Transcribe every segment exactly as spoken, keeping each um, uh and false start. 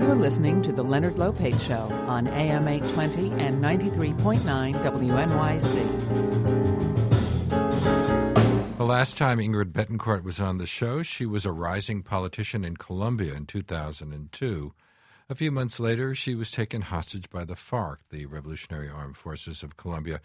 You're listening to The Leonard Lopate Show on A M eight twenty and ninety-three point nine W N Y C. The last time Ingrid Betancourt was on the show, she was a rising politician in Colombia in two thousand two. A few months later, she was taken hostage by the FARC, the Revolutionary Armed Forces of Colombia.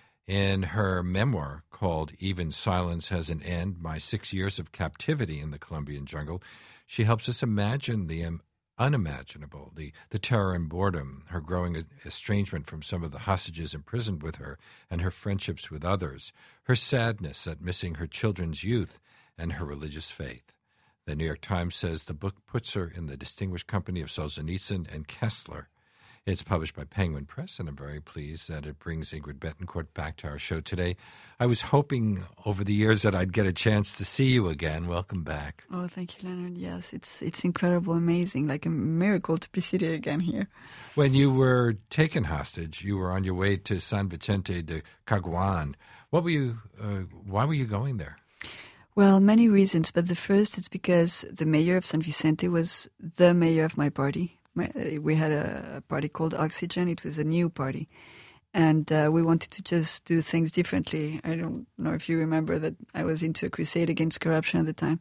In her memoir called Even Silence Has an End, My Six Years of Captivity in the Colombian Jungle, she helps us imagine the um, unimaginable, the, the terror and boredom, her growing estrangement from some of the hostages imprisoned with her, and her friendships with others, her sadness at missing her children's youth, and her religious faith. The New York Times says the book puts her in the distinguished company of Solzhenitsyn and Kessler. It's published by Penguin Press, and I'm very pleased that it brings Ingrid Betancourt back to our show today. I was hoping over the years that I'd get a chance to see you again. Welcome back. Oh, thank you, Leonard. Yes, it's it's incredible, amazing, like a miracle to be sitting again here. When you were taken hostage, you were on your way to San Vicente de Caguan. What were you? Uh, why were you going there? Well, many reasons, but the first is because the mayor of San Vicente was the mayor of my party. My, we had a party called Oxygen. It was a new party. And uh, we wanted to just do things differently. I don't know if you remember that I was into a crusade against corruption at the time.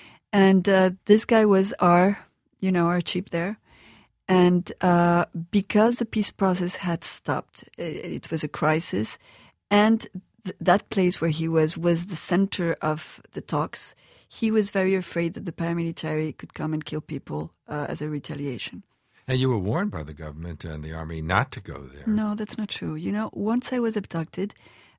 And uh, this guy was our, you know, our chief there. And uh, because the peace process had stopped, it, it was a crisis. And th- that place where he was was the center of the talks. He was very afraid that the paramilitary could come and kill people uh, as a retaliation. And you were warned by the government and the army not to go there. No, that's not true. You know, once I was abducted,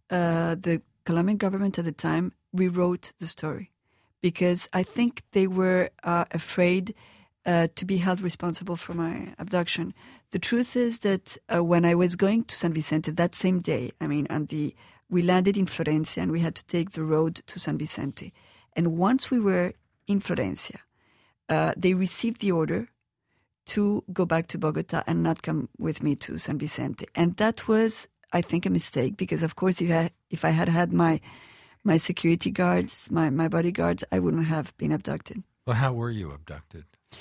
uh, the Colombian government at the time rewrote the story because I think they were uh, afraid uh, to be held responsible for my abduction. The truth is that uh, when I was going to San Vicente that same day, I mean, on the we landed in Florencia and we had to take the road to San Vicente. And once we were in Florencia, uh, they received the order to go back to Bogota and not come with me to San Vicente. And that was, I think, a mistake because, of course, if I, if I had had my my security guards, my, my bodyguards, I wouldn't have been abducted. Well, how were you abducted?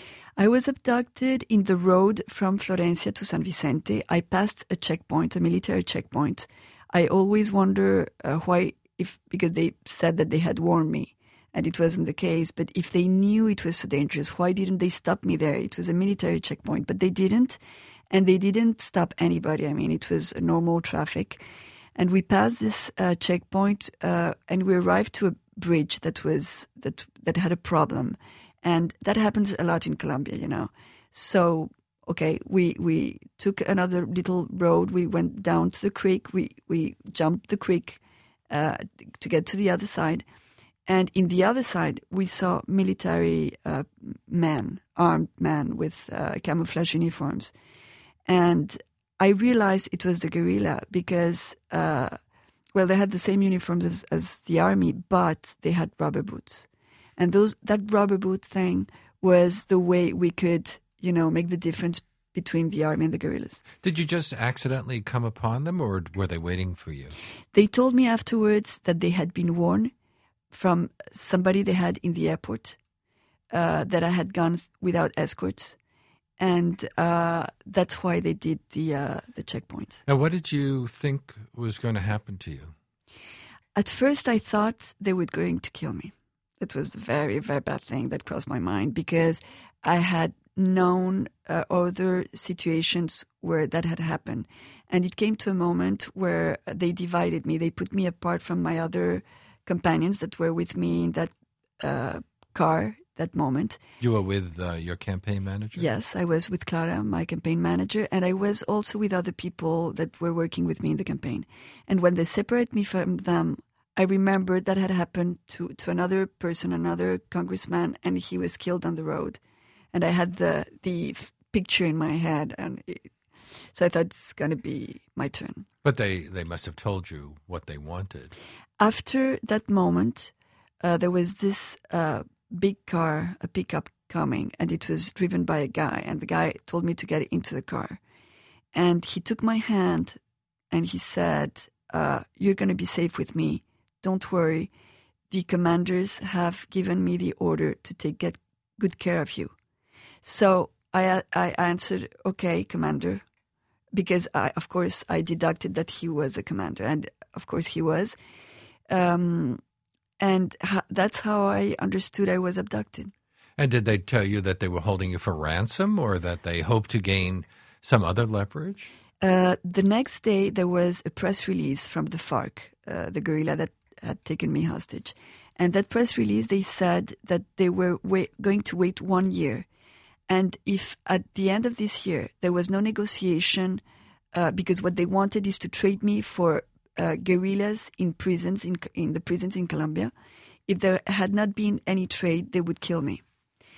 I was abducted in the road from Florencia to San Vicente. I passed a checkpoint, a military checkpoint. I always wonder uh, why, if because they said that they had warned me. And it wasn't the case. But if they knew it was so dangerous, why didn't they stop me there? It was a military checkpoint, but they didn't. And they didn't stop anybody. I mean, it was a normal traffic. And we passed this uh, checkpoint uh, and we arrived to a bridge that was that that had a problem. And that happens a lot in Colombia, you know. So, okay, we, we took another little road. We went down to the creek. We, we jumped the creek uh, to get to the other side. And in the other side, we saw military uh, men, armed men with uh, camouflage uniforms. And I realized it was the guerrilla because, uh, well, they had the same uniforms as, as the army, but they had rubber boots. And those that rubber boot thing was the way we could, you know, make the difference between the army and the guerrillas. Did you just accidentally come upon them, or were they waiting for you? They told me afterwards that they had been warned from somebody they had in the airport, uh, that I had gone without escorts. And uh, that's why they did the uh, the checkpoint. Now, what did you think was going to happen to you? At first, I thought they were going to kill me. It was a very, very bad thing that crossed my mind because I had known uh, other situations where that had happened. And it came to a moment where they divided me. They put me apart from my other companions that were with me in that uh, car that moment. You were with uh, your campaign manager? Yes, I was with Clara, my campaign manager, and I was also with other people that were working with me in the campaign. And when they separated me from them, I remembered that had happened to, to another person, another congressman, and he was killed on the road. And I had the the picture in my head, and it, so I thought it's going to be my turn. But they, they must have told you what they wanted. After that moment, uh, there was this uh, big car, a pickup coming, and it was driven by a guy. And the guy told me to get into the car. And he took my hand and he said, uh, you're going to be safe with me. Don't worry. The commanders have given me the order to take get good care of you. So I I answered, okay, commander, because I, of course, I deducted that he was a commander, and of course he was. Um, and ha- that's how I understood I was abducted. And did they tell you that they were holding you for ransom, or that they hoped to gain some other leverage? Uh, the next day, there was a press release from the FARC, uh, the guerrilla that had taken me hostage. And that press release, they said that they were wait, going to wait one year. And if at the end of this year, there was no negotiation, uh, because what they wanted is to trade me for uh, guerrillas in prisons, in, in the prisons in Colombia. If there had not been any trade, they would kill me.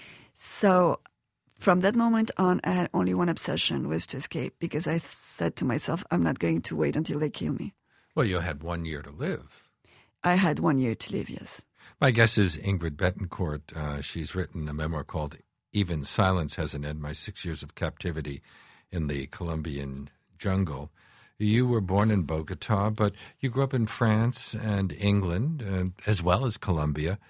So from that moment on, I had only one obsession, was to escape, because I said to myself, I'm not going to wait until they kill me. Well, you had one year to live. I had one year to live, yes. My guess is Ingrid Betancourt. Uh, she's written a memoir called Even Silence Has an End, My Six Years of Captivity in the Colombian Jungle. You were born in Bogota, but you grew up in France and England, uh, as well as Colombia,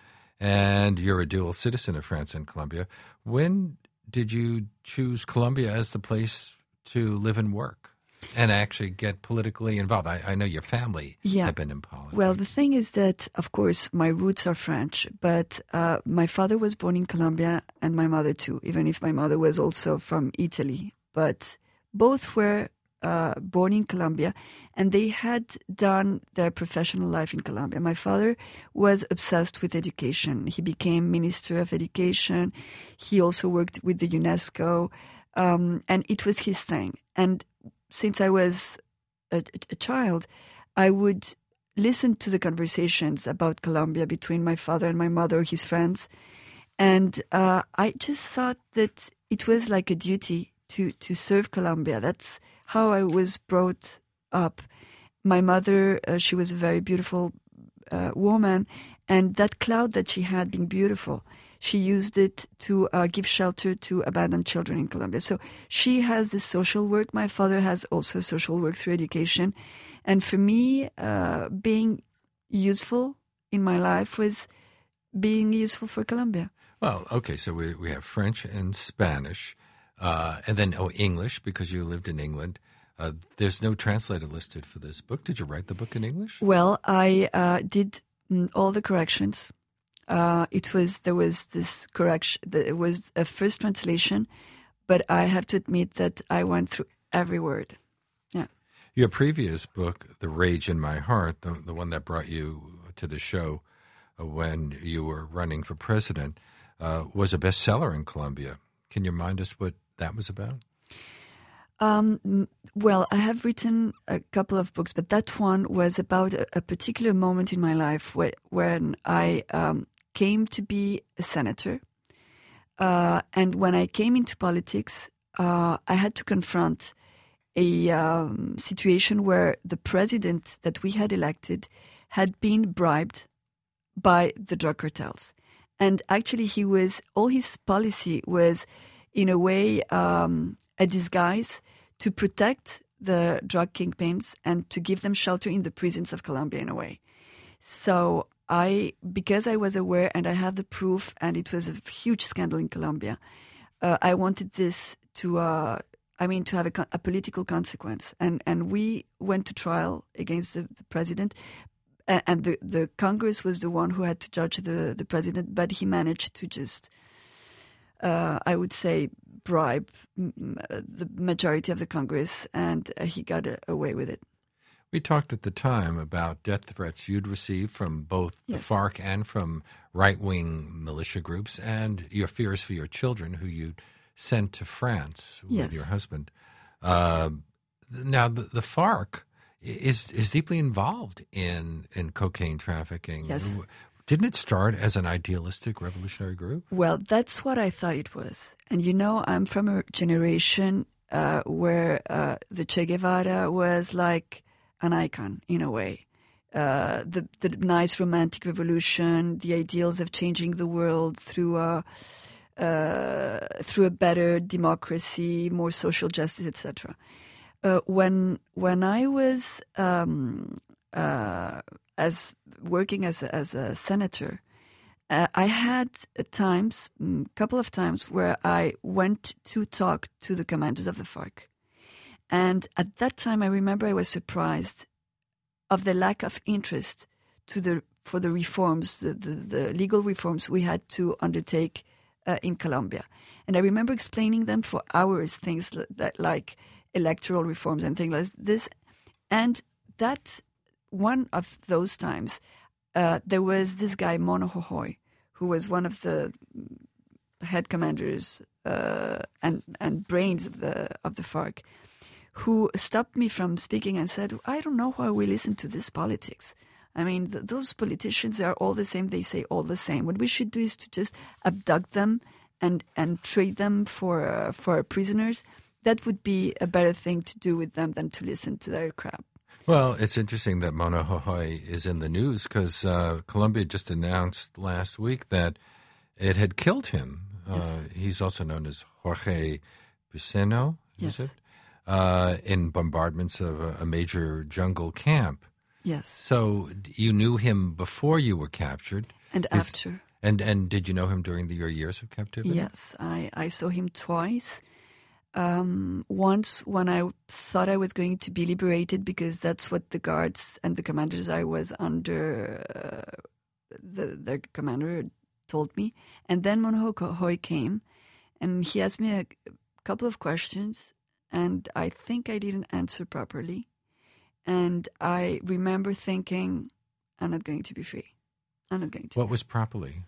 and you're a dual citizen of France and Colombia. When did you choose Colombia as the place to live and work and actually get politically involved? I, I know your family yeah. have been in politics. Well, the thing is that, of course, my roots are French, but uh, my father was born in Colombia and my mother too, even if my mother was also from Italy. But both were uh, born in Colombia, and they had done their professional life in Colombia. My father was obsessed with education. He became Minister of Education. He also worked with the UNESCO, um, and it was his thing. And since I was a, a child, I would listen to the conversations about Colombia between my father and my mother, his friends. And uh, I just thought that it was like a duty to, to serve Colombia. That's how I was brought up. My mother, uh, she was a very beautiful uh, woman, and that cloud that she had, being beautiful, she used it to uh, give shelter to abandoned children in Colombia. So she has this social work. My father has also social work through education. And for me, uh, being useful in my life was being useful for Colombia. Well, okay, so we, we have French and Spanish, uh, and then, oh, English, because you lived in England. Uh, there's no translator listed for this book. Did you write the book in English? Well, I uh, did all the corrections. Uh, it was there was this correction. It was a first translation, but I have to admit that I went through every word. Yeah. Your previous book, The Rage in My Heart, the the one that brought you to the show uh, when you were running for president, uh, was a bestseller in Colombia. Can you remind us what that was about? Um, well, I have written a couple of books, but that one was about a, a particular moment in my life where, when I um, came to be a senator. Uh, and when I came into politics, uh, I had to confront a um, situation where the president that we had elected had been bribed by the drug cartels. And actually, he was all his policy was, in a way, um, a disguise to protect the drug kingpins and to give them shelter in the prisons of Colombia in a way. So I, because I was aware and I have the proof, and it was a huge scandal in Colombia, uh, I wanted this to, uh, I mean, to have a, a political consequence. And, and we went to trial against the, the president, and the, the Congress was the one who had to judge the, the president, but he managed to just, uh, I would say, bribe the majority of the Congress, and uh, he got uh, away with it. We talked at the time about death threats you'd received from both yes. the FARC and from right-wing militia groups, and your fears for your children, who you sent to France with yes. your husband. Uh, now, the, the FARC is is deeply involved in, in cocaine trafficking. Yes. Didn't it start as an idealistic revolutionary group? Well, that's what I thought it was. And you know, I'm from a generation uh, where uh, the Che Guevara was like an icon in a way. Uh, the the nice romantic revolution, the ideals of changing the world through a uh, through a better democracy, more social justice, et cetera. Uh, when when I was um, uh, as working as a, as a senator, uh, I had uh, times, a couple of times, where I went to talk to the commanders of the FARC. And at that time, I remember I was surprised of the lack of interest to the for the reforms, the, the, the legal reforms we had to undertake uh, in Colombia. And I remember explaining them for hours, things that like electoral reforms and things like this. And that one of those times, uh, there was this guy, Mono Jojoy, who was one of the head commanders uh, and and brains of the of the FARC, who stopped me from speaking and said, I don't know why we listen to this politics. I mean, th- those politicians are all the same. They say all the same. What we should do is to just abduct them and, and trade them for uh, for prisoners. That would be a better thing to do with them than to listen to their crap. Well, it's interesting that Mono Jojoy is in the news because uh, Colombia just announced last week that it had killed him. Yes. Uh, he's also known as Jorge Buceno, is Yes. it? Uh, in bombardments of a, a major jungle camp. Yes. So you knew him before you were captured. And Is- after. And and did you know him during the, your years of captivity? Yes, I, I saw him twice. Um, once when I thought I was going to be liberated because that's what the guards and the commanders I was under, uh, the their commander told me. And then Mono Jojoy came and he asked me a couple of questions and I think I didn't answer properly. And I remember thinking, I'm not going to be free. I'm not going to. What was properly?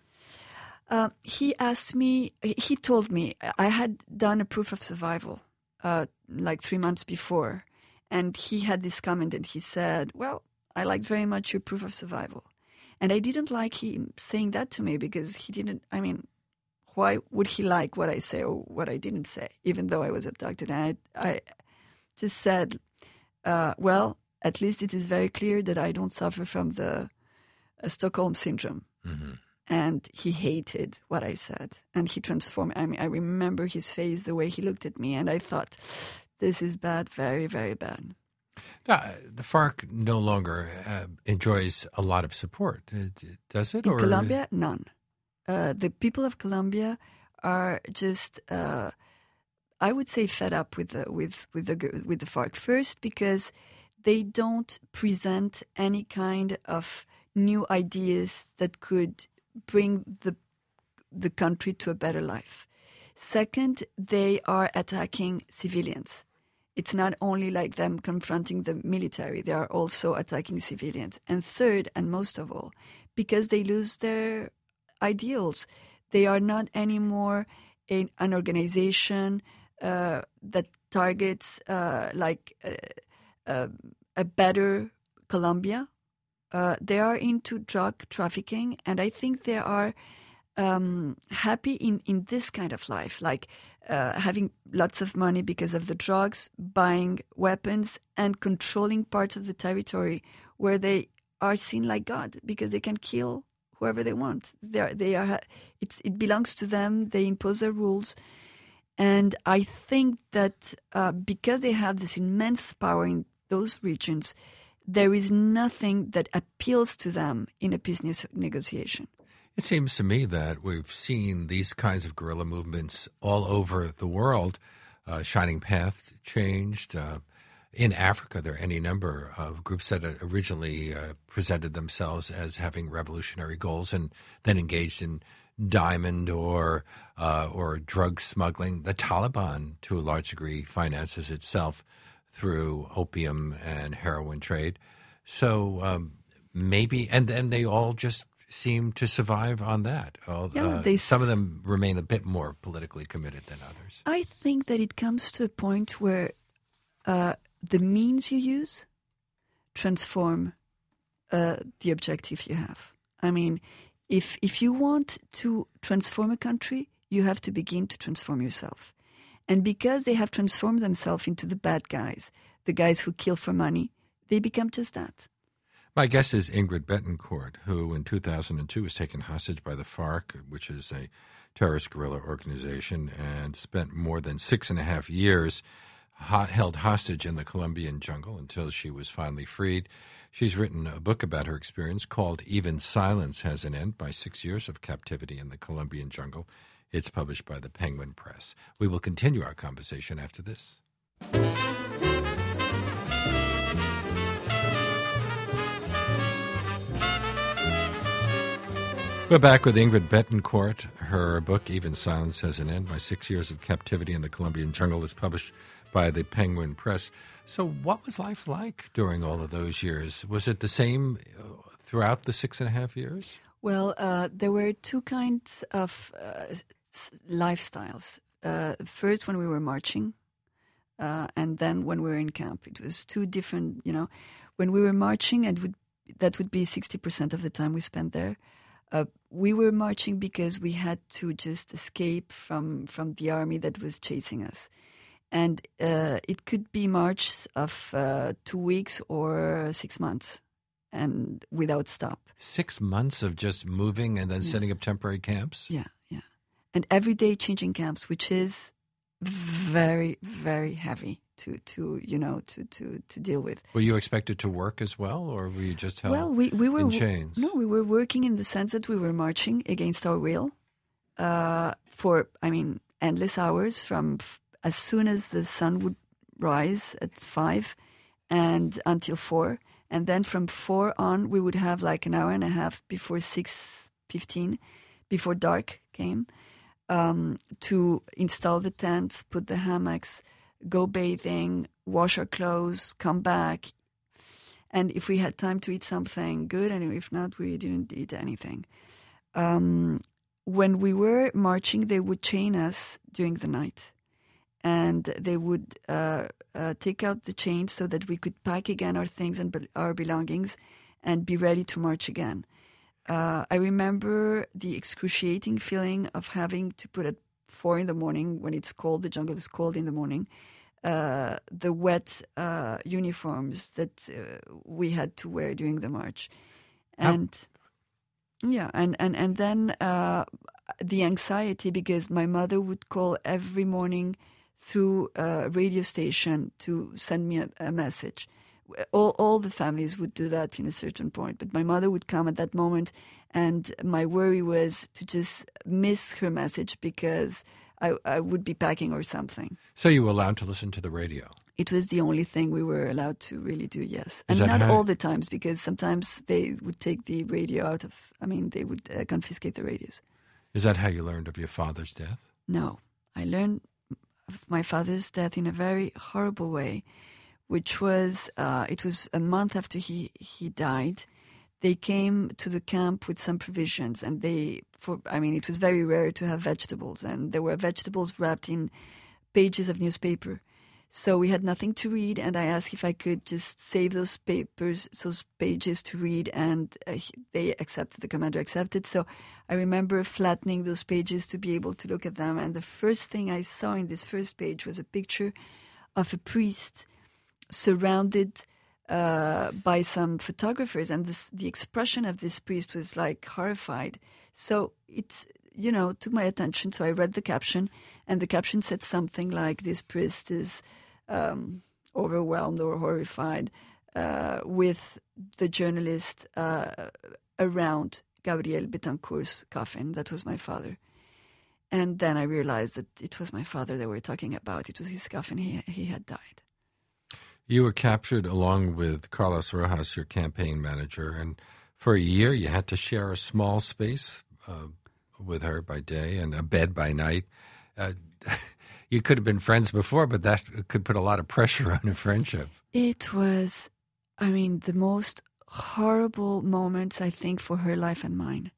Uh, he asked me, he told me, I had done a proof of survival uh, like three months before. And he had this comment and he said, well, I liked very much your proof of survival. And I didn't like him saying that to me because he didn't, I mean, why would he like what I say or what I didn't say, even though I was abducted? And I, I just said, uh, well, at least it is very clear that I don't suffer from the uh, Stockholm syndrome. Mm-hmm. And he hated what I said. And he transformed. I mean, I remember his face, the way he looked at me. And I thought, this is bad, very, very bad. Now, the FARC no longer uh, enjoys a lot of support, uh, does it? In or Colombia, none. Uh, the people of Colombia are just, uh, I would say, fed up with the, with, with, the, with the FARC. First, because they don't present any kind of new ideas that could bring the the country to a better life. Second, they are attacking civilians. It's not only like them confronting the military, they are also attacking civilians. And third, and most of all, because they lose their ideals. They are not anymore a, an organization uh, that targets uh, like uh, uh, a better Colombia. Uh, they are into drug trafficking, and I think they are um, happy in, in this kind of life, like uh, having lots of money because of the drugs, buying weapons, and controlling parts of the territory where they are seen like God because they can kill whoever they want. They are, they are. It's, it belongs to them. They impose their rules, and I think that uh, because they have this immense power in those regions, there is nothing that appeals to them in a peace negotiation. It seems to me that we've seen these kinds of guerrilla movements all over the world. Uh, Shining Path changed. Uh, in Africa, there are any number of groups that originally uh, presented themselves as having revolutionary goals and then engaged in diamond or uh, or drug smuggling. The Taliban, to a large degree, finances itself through opium and heroin trade. So um, maybe, and then they all just seem to survive on that. All, Yeah, uh, they some s- of them remain a bit more politically committed than others. I think that it comes to a point where uh, the means you use transform uh, the objective you have. I mean, if if you want to transform a country, you have to begin to transform yourself. And because they have transformed themselves into the bad guys, the guys who kill for money, they become just that. My guest is Ingrid Betancourt, who in two thousand two was taken hostage by the FARC, which is a terrorist guerrilla organization, and spent more than six and a half years ho- held hostage in the Colombian jungle until she was finally freed. She's written a book about her experience called Even Silence Has an End, My Six Years of Captivity in the Colombian Jungle. It's published by the Penguin Press. We will continue our conversation after this. We're back with Ingrid Betancourt. Her book, Even Silence Has an End, My Six Years of Captivity in the Colombian Jungle, is published by the Penguin Press. So what was life like during all of those years? Was it the same throughout the six and a half years? Well, uh, there were two kinds of uh, lifestyles. Uh, first, when we were marching, uh, and then when we were in camp. It was two different, you know. When we were marching, and would that would be sixty percent of the time we spent there. Uh, we were marching because we had to just escape from, from the army that was chasing us. And uh, it could be marches of uh, two weeks or six months and without stop. Six months of just moving and then Yeah. setting up temporary camps? Yeah, yeah. And every day changing camps, which is very, very heavy to, to you know, to, to, to deal with. Were you expected to work as well, or were you just held Well, we, we were in wo- chains? No, we were working in the sense that we were marching against our will uh, for, I mean, endless hours from f- as soon as the sun would rise at five and until four. And then from four on, we would have like an hour and a half before six fifteen, before dark came, um, to install the tents, put the hammocks, go bathing, wash our clothes, come back. And if we had time to eat something good, and if not, we didn't eat anything. Um, when we were marching, they would chain us during the night. And they would uh, uh, take out the chains so that we could pack again our things and be- our belongings and be ready to march again. Uh, I remember the excruciating feeling of having to put at four in the morning when it's cold, the jungle is cold in the morning, uh, the wet uh, uniforms that uh, we had to wear during the march. And yeah, and, and, and then uh, the anxiety, because my mother would call every morning through a radio station to send me a, a message. All, all the families would do that in a certain point, but my mother would come at that moment, and my worry was to just miss her message because I, I would be packing or something. So you were allowed to listen to the radio? It was the only thing we were allowed to really do, yes. Is And that not how- all the times, because sometimes they would take the radio out of, I mean, they would uh, confiscate the radios. Is that how you learned of your father's death? No, I learned of my father's death in a very horrible way, which was, uh, it was a month after he, he died. They came to the camp with some provisions, and they, for I mean, it was very rare to have vegetables, and there were vegetables wrapped in pages of newspaper. So we had nothing to read, and I asked if I could just save those papers, those pages to read, and uh, he- they accepted, the commander accepted. So I remember flattening those pages to be able to look at them, and the first thing I saw in this first page was a picture of a priest surrounded uh, by some photographers, and this, the expression of this priest was like horrified. So it, you know, took my attention. So I read the caption, and the caption said something like, "This priest is um, overwhelmed or horrified uh, with the journalist uh, around Gabriel Betancourt's coffin." That was my father. And then I realized that it was my father they were talking about. It was his coffin. He, he had died. You were captured along with Carlos Rojas, your campaign manager, and for a year you had to share a small space uh, with her by day and a bed by night. Uh, you could have been friends before, but that could put a lot of pressure on a friendship. It was, I mean, the most horrible moments, I think, for her life and mine.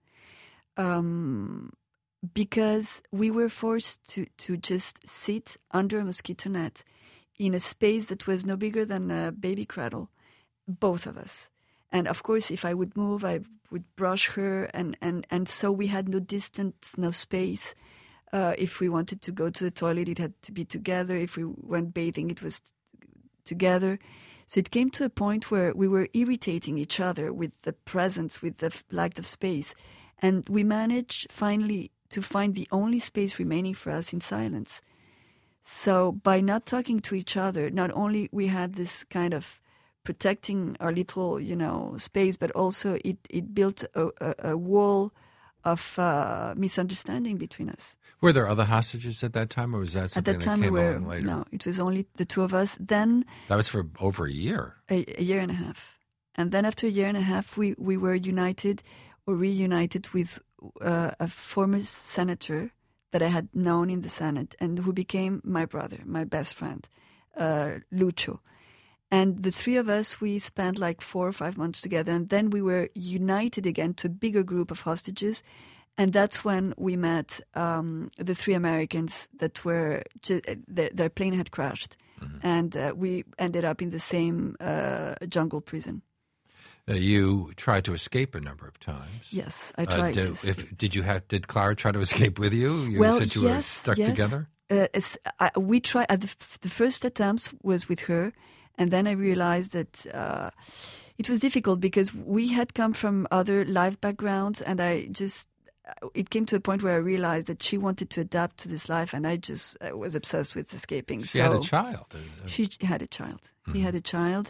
Um, because we were forced to, to just sit under a mosquito net in a space that was no bigger than a baby cradle, both of us. And of course, if I would move, I would brush her, and, and, and so we had no distance, no space. Uh, if we wanted to go to the toilet, it had to be together. If we went bathing, it was t- together. So it came to a point where we were irritating each other with the presence, with the f- lack of space. And we managed finally to find the only space remaining for us in silence. So by not talking to each other, not only we had this kind of protecting our little, you know, space, but also it, it built a, a, a wall of uh, misunderstanding between us. Were there other hostages at that time, or was that something At that time, that came we were, along later? No, it was only the two of us. Then That was for over a year. A, a year and a half. And then after a year and a half, we, we were united or reunited with uh, a former senator that I had known in the Senate and who became my brother, my best friend, uh, Lucho. And the three of us, we spent like four or five months together. And then we were united again to a bigger group of hostages. And that's when we met um, the three Americans that were, ju- the, their plane had crashed. Mm-hmm. And uh, we ended up in the same uh, jungle prison. Uh, you tried to escape a number of times. Yes, I tried uh, did, to escape. If, did you have? Did Clara try to escape with you? You well, said you yes, were stuck yes. together. Uh, I, we tried. Uh, the, the first attempt was with her, and then I realized that uh, it was difficult because we had come from other life backgrounds, and I just. It came to a point where I realized that she wanted to adapt to this life, and I just I was obsessed with escaping. She so had a child. She had a child. Mm-hmm. He had a child,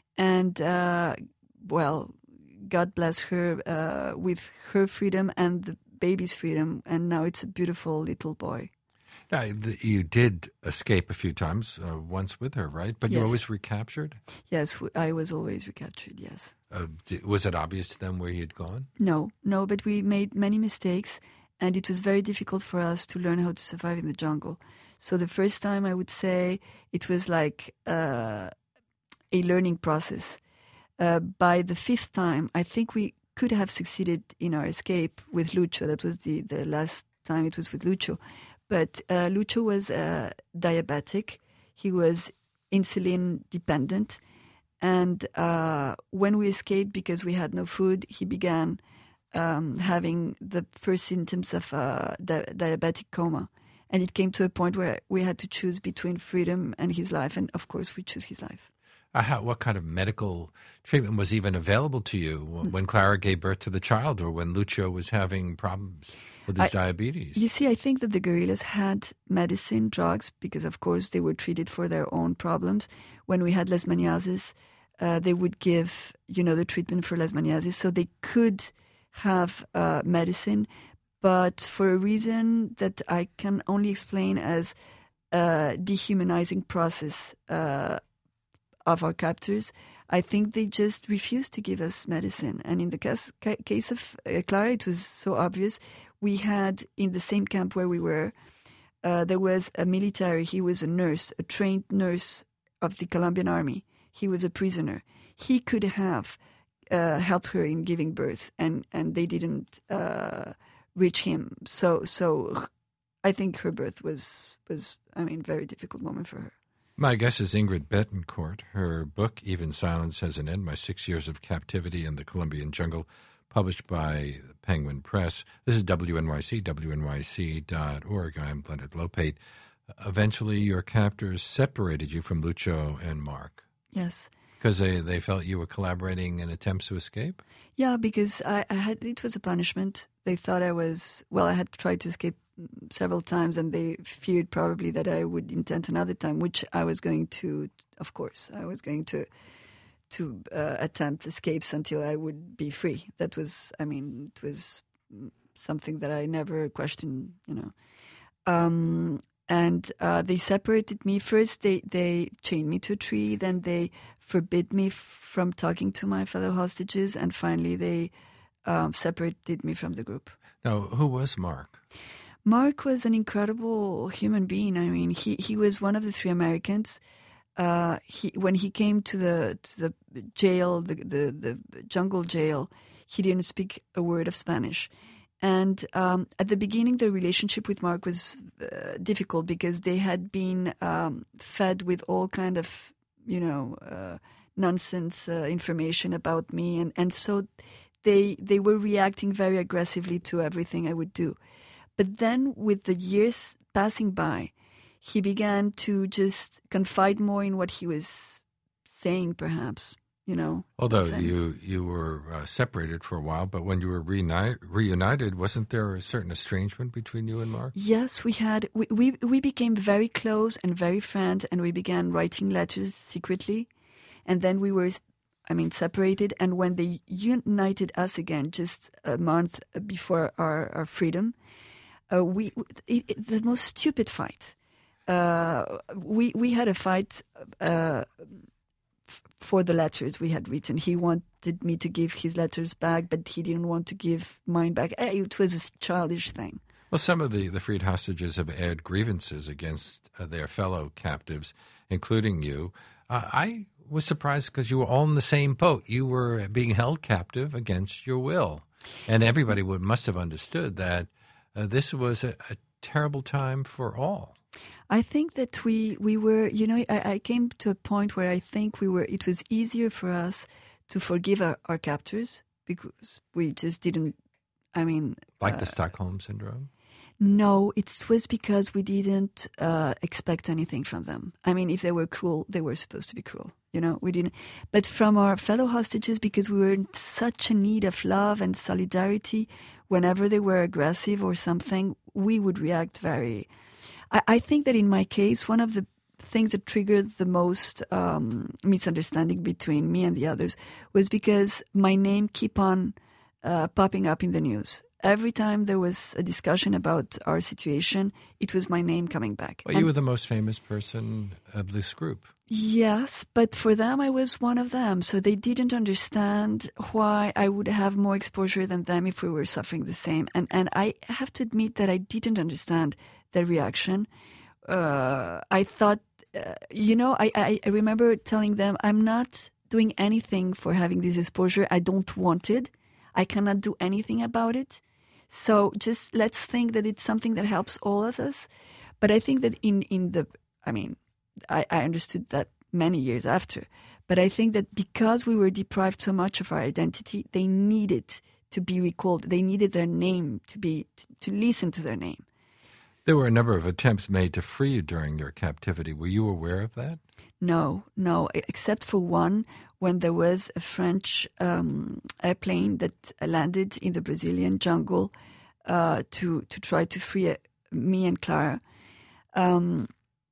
and uh, well, God bless her uh, with her freedom and the baby's freedom, and now it's a beautiful little boy. Now, the, you did escape a few times, uh, once with her, right? But yes. you were always recaptured? Yes, I was always recaptured, yes. Uh, did, was it obvious to them where he had gone? No, no, but we made many mistakes, and it was very difficult for us to learn how to survive in the jungle. So the first time, I would say, it was like uh, a learning process. Uh, by the fifth time, I think we could have succeeded in our escape with Lucho. That was the, the last time it was with Lucho. But uh, Lucho was uh, diabetic. He was insulin dependent. And uh, when we escaped because we had no food, he began um, having the first symptoms of uh, di- diabetic coma. And it came to a point where we had to choose between freedom and his life. And of course, we chose his life. Uh, how, what kind of medical treatment was even available to you when Clara gave birth to the child, or when Lucho was having problems with his I, diabetes? You see, I think that the guerrillas had medicine, drugs, because of course they were treated for their own problems. When we had leishmaniasis, uh, they would give, you know, the treatment for leishmaniasis, so they could have uh, medicine, but for a reason that I can only explain as a dehumanizing process uh, of our captors, I think they just refused to give us medicine. And in the case, case of uh, Clara, it was so obvious. We had, in the same camp where we were, uh, there was a military. He was a nurse, a trained nurse of the Colombian army. He was a prisoner. He could have uh, helped her in giving birth, and, and they didn't uh, reach him. So so I think her birth was, was, I mean, a very difficult moment for her. My guest is Ingrid Betancourt. Her book, Even Silence Has an End, My Six Years of Captivity in the Colombian Jungle, published by Penguin Press. This is W N Y C, W N Y C dot org. I'm Leonard Lopate. Eventually, your captors separated you from Lucho and Mark. Yes. Because they, they felt you were collaborating in attempts to escape? Yeah, because I, I had it was a punishment. They thought I was, well, I had tried to escape several times, and they feared probably that I would intend another time, which I was going to, of course, I was going to to uh, attempt escapes until I would be free. That was, I mean, it was something that I never questioned, you know. Um, and uh, they separated me. First, they, they chained me to a tree. Then they forbid me from talking to my fellow hostages. And finally, they um, separated me from the group. Now, who was Mark? Mark was an incredible human being. I mean, he, he was one of the three Americans. Uh, he when he came to the to the jail, the, the the jungle jail, he didn't speak a word of Spanish. And um, at the beginning, the relationship with Mark was uh, difficult because they had been um, fed with all kind of, you know, uh, nonsense uh, information about me, and, and so they they were reacting very aggressively to everything I would do. But then, with the years passing by, he began to just confide more in what he was saying, perhaps, you know. Although Same. you you were uh, separated for a while, but when you were reuni- reunited, wasn't there a certain estrangement between you and Mark? Yes, we had. We, we we became very close and very friends, and we began writing letters secretly, and then we were, I mean, separated. And when they united us again, just a month before our, our freedom, uh, we it, it, the most stupid fight. Uh, we we had a fight. Uh, For the letters we had written. He wanted me to give his letters back, but he didn't want to give mine back. It was a childish thing. Well, some of the, the freed hostages have aired grievances against uh, their fellow captives, including you. Uh, I was surprised because you were all in the same boat. You were being held captive against your will. And everybody would must have understood that uh, this was a, a terrible time for all. I think that we, we were, you know, I, I came to a point where I think we were, it was easier for us to forgive our, our captors because we just didn't, I mean. Like uh, the Stockholm Syndrome? No, it was because we didn't uh, expect anything from them. I mean, if they were cruel, they were supposed to be cruel. You know, we didn't. But from our fellow hostages, because we were in such a need of love and solidarity, whenever they were aggressive or something, we would react very. I, I think that in my case, one of the things that triggered the most um, misunderstanding between me and the others was because my name keep on uh, popping up in the news. Every time there was a discussion about our situation, it was my name coming back. Well, you were the most famous person of this group. Yes, but for them, I was one of them. So they didn't understand why I would have more exposure than them if we were suffering the same. And and I have to admit that I didn't understand their reaction. Uh, I thought, uh, you know, I, I, I remember telling them, I'm not doing anything for having this exposure. I don't want it. I cannot do anything about it. So just let's think that it's something that helps all of us. But I think that in, in the, I mean, I, I understood that many years after. But I think that because we were deprived so much of our identity, they needed to be recalled. They needed their name to be, to, to listen to their name. There were a number of attempts made to free you during your captivity. Were you aware of that? No, no, except for one when there was a French um, airplane that landed in the Brazilian jungle uh, to to try to free me and Clara. Um,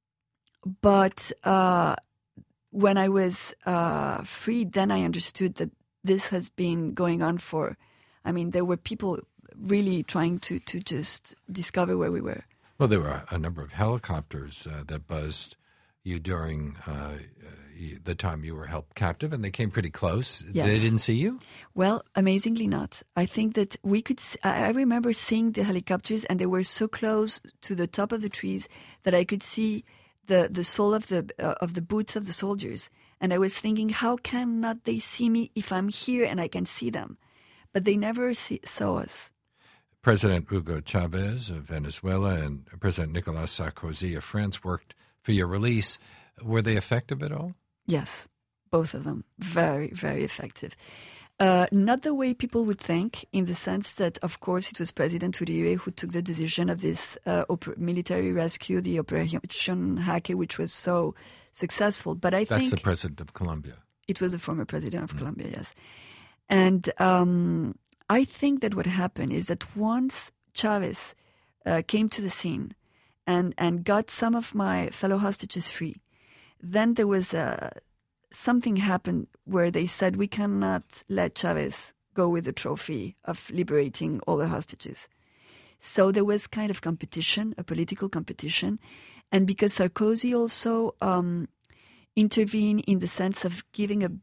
but uh, when I was uh, freed, then I understood that this has been going on for, I mean, there were people really trying to, to just discover where we were. Well, there were a number of helicopters uh, that buzzed you during uh, the time you were held captive, and they came pretty close. Yes. They didn't see you? Well, amazingly not. I think that we could, I remember seeing the helicopters, and they were so close to the top of the trees that I could see the, the sole of the, uh, of the boots of the soldiers. And I was thinking, how can not they see me if I'm here and I can see them? But they never see, saw us. President Hugo Chavez of Venezuela and President Nicolas Sarkozy of France worked for your release. Were they effective at all? Yes, both of them. Very, very effective. Uh, not the way people would think, in the sense that, of course, it was President Uribe who took the decision of this uh, oper- military rescue, the Operation Jaque, which was so successful. But I That's think the president of Colombia. It was the former president of Mm. Colombia, yes. And um, I think that what happened is that once Chavez uh, came to the scene and, and got some of my fellow hostages free, then there was a, something happened where they said we cannot let Chavez go with the trophy of liberating all the hostages. So there was kind of competition, a political competition. And because Sarkozy also um, intervened in the sense of giving a,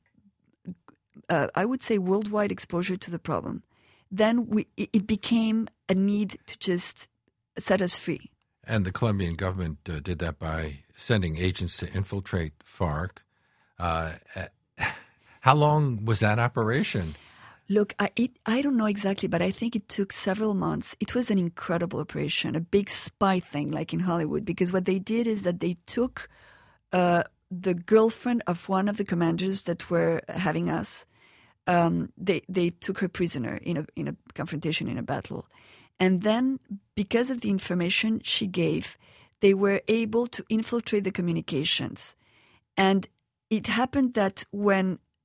uh, I would say, worldwide exposure to the problem, then we, it became a need to just set us free. And the Colombian government uh, did that by sending agents to infiltrate FARC. Uh, how long was that operation? Look, I, it, I don't know exactly, but I think it took several months. It was an incredible operation, a big spy thing like in Hollywood, because what they did is that they took uh, the girlfriend of one of the commanders that were having us. Um, they they took her prisoner in a in a confrontation, in a battle. And then, because of the information she gave, they were able to infiltrate the communications. And it happened that when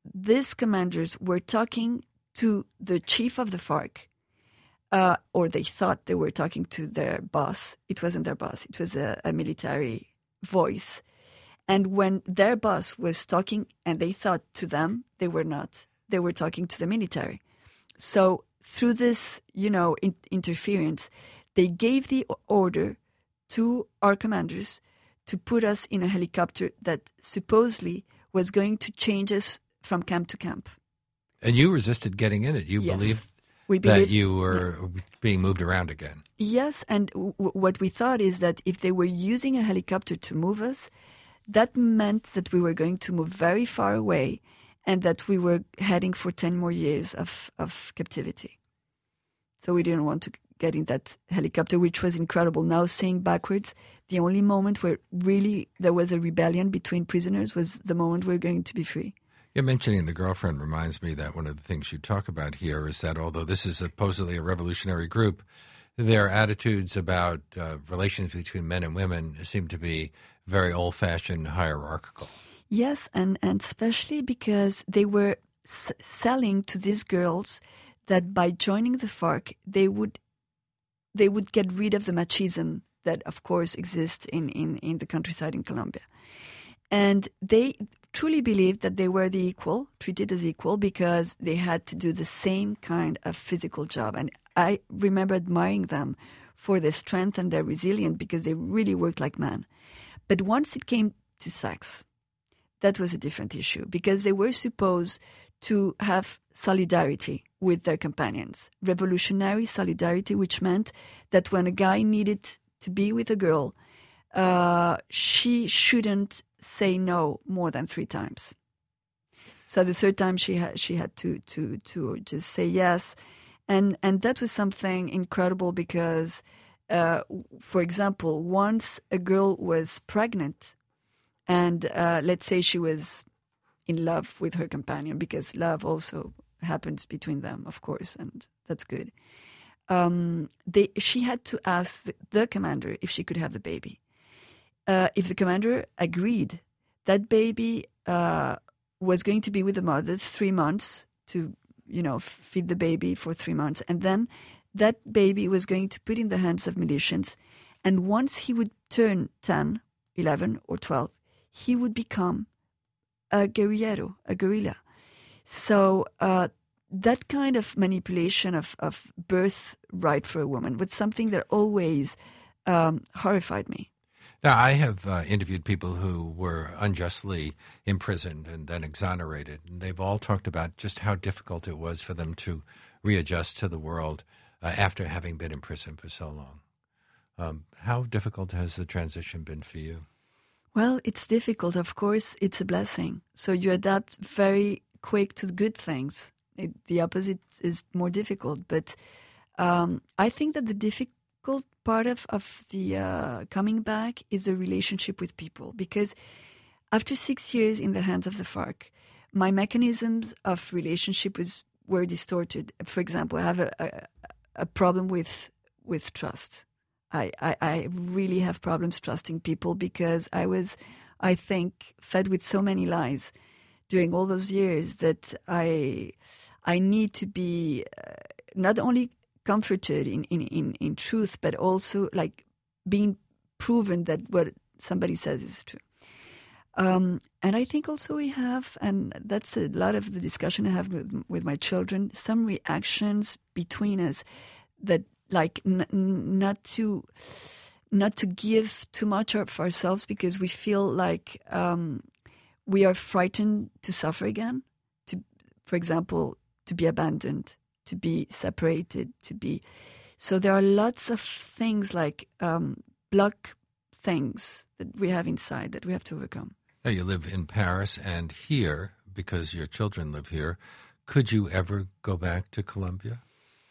these commanders were talking to the chief of the FARC, uh, or they thought they were talking to their boss. It wasn't their boss. It was a, a military voice. And when their boss was talking and they thought to them, they were not. They were talking to the military. So through this, you know, in, interference, they gave the order to our commanders to put us in a helicopter that supposedly was going to change us from camp to camp. And you resisted getting in it. You yes. believed we that believe, you were yeah. being moved around again. Yes, and w- what we thought is that if they were using a helicopter to move us, that meant that we were going to move very far away and that we were heading for ten more years of, of captivity. So we didn't want to get in that helicopter, which was incredible. Now, seeing backwards, the only moment where really there was a rebellion between prisoners was the moment we we're going to be free. You're mentioning the girlfriend reminds me that one of the things you talk about here is that although this is supposedly a revolutionary group, their attitudes about uh, relations between men and women seem to be very old-fashioned, hierarchical. Yes, and, and especially because they were s- selling to these girls that by joining the FARC, they would they would get rid of the machismo that, of course, exists in, in, in the countryside in Colombia. And they truly believed that they were the equal, treated as equal, because they had to do the same kind of physical job. And I remember admiring them for their strength and their resilience because they really worked like men. But once it came to sex, that was a different issue because they were supposed to have solidarity with their companions, revolutionary solidarity, which meant that when a guy needed to be with a girl, uh, she shouldn't say no more than three times. So the third time she had she had to to to just say yes, and and that was something incredible because, uh, for example, once a girl was pregnant, and uh, let's say she was in love with her companion, because love also happens between them, of course, and that's good. Um, they she had to ask the, the commander if she could have the baby. Uh, if the commander agreed, that baby uh, was going to be with the mother three months to, you know, feed the baby for three months. And then that baby was going to put in the hands of militians. And once he would turn ten, eleven, or twelve, he would become a guerrillero, a guerrilla. So uh, that kind of manipulation of, of birthright for a woman was something that always um, horrified me. Now, I have uh, interviewed people who were unjustly imprisoned and then exonerated, and they've all talked about just how difficult it was for them to readjust to the world uh, after having been in prison for so long. Um, how difficult has the transition been for you? Well, it's difficult. Of course, it's a blessing. So you adapt very quick to the good things. It, the opposite is more difficult. But um, I think that the difficult part of, of the uh, coming back is a relationship with people. Because after six years in the hands of the FARC, my mechanisms of relationship was, were distorted. For example, I have a, a, a problem with with trust. I, I, I really have problems trusting people because I was, I think, fed with so many lies during all those years that I I need to be uh, not only comforted in, in, in, in truth, but also like being proven that what somebody says is true. Um, and I think also we have, and that's a lot of the discussion I have with, with my children, some reactions between us that like n- n- not to not to give too much of ourselves because we feel like um, we are frightened to suffer again, to, for example, to be abandoned, to be separated, to be... So there are lots of things like um, block things that we have inside that we have to overcome. Now, you live in Paris and here, because your children live here. Could you ever go back to Colombia?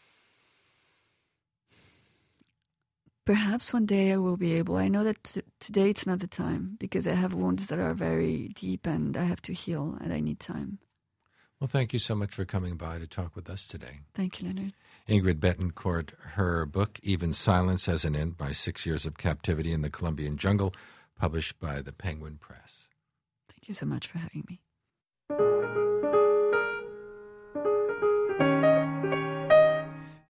Perhaps one day I will be able. I know that t- today it's not the time because I have wounds that are very deep and I have to heal and I need time. Well, thank you so much for coming by to talk with us today. Thank you, Leonard. Ingrid Betancourt, her book, Even Silence as an End, My Six Years of Captivity in the Colombian Jungle, published by the Penguin Press. Thank you so much for having me.